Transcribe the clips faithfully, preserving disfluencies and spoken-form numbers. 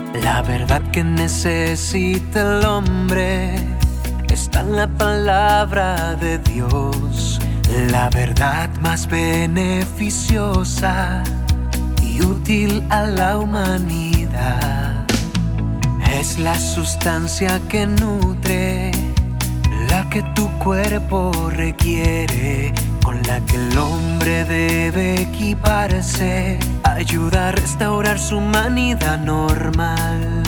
La verdad que necesita el hombre está en la palabra de Dios, la verdad más beneficiosa y útil a la humanidad. Es la sustancia que nutre, la que tu cuerpo requiere, con la que el hombre debe equiparse, ayuda a restaurar su humanidad normal.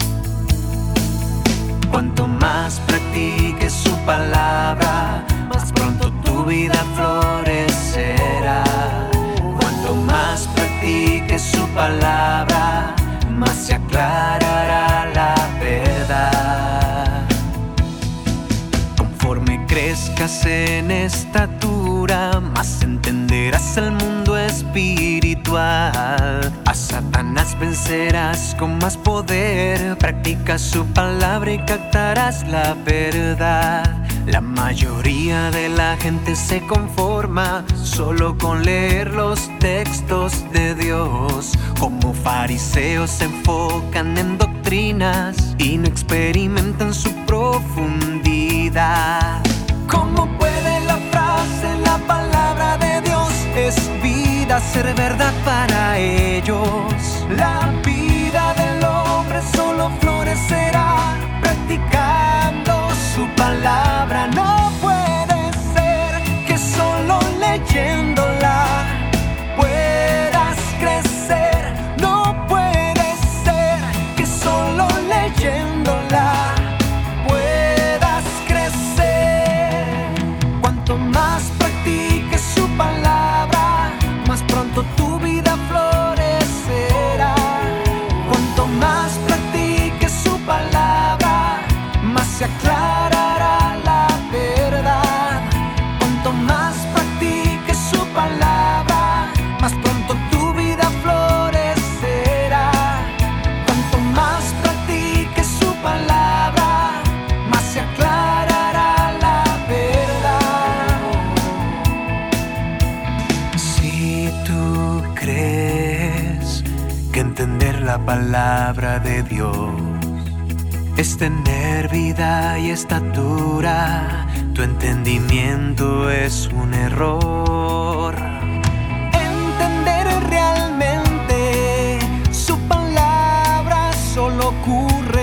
Cuanto más practiques su palabra, más pronto tu vida florecerá. Cuanto más practiques su palabra, más se aclarará la verdad. Conforme crezcas en estatura, más entenderás el mundo espiritual. A Satanás vencerás con más poder, practica su palabra y captarás la verdad. La mayoría de la gente se conforma solo con leer los textos de Dios. Como fariseos se enfocan en doctrinas y no experimentan su profundidad. ¿Cómo puede la frase, la palabra de Dios es vida, ser verdad para ellos? La vida del hombre solo florecerá practicando su palabra. No puede ser que solo leyéndola puedas crecer. No puede ser que solo leyéndola puedas crecer. Cuanto más practiques su palabra, más pronto tu vida florecerá. Cuanto más practiques su palabra, más se aclarará la verdad. Cuanto más practiques su palabra, más pronto tu vida florecerá. Cuanto más practiques su palabra, más se aclarará la verdad. Si tú crees que entender la palabra de Dios es tener vida y estatura, tu entendimiento es un error. Entender realmente su palabra solo ocurre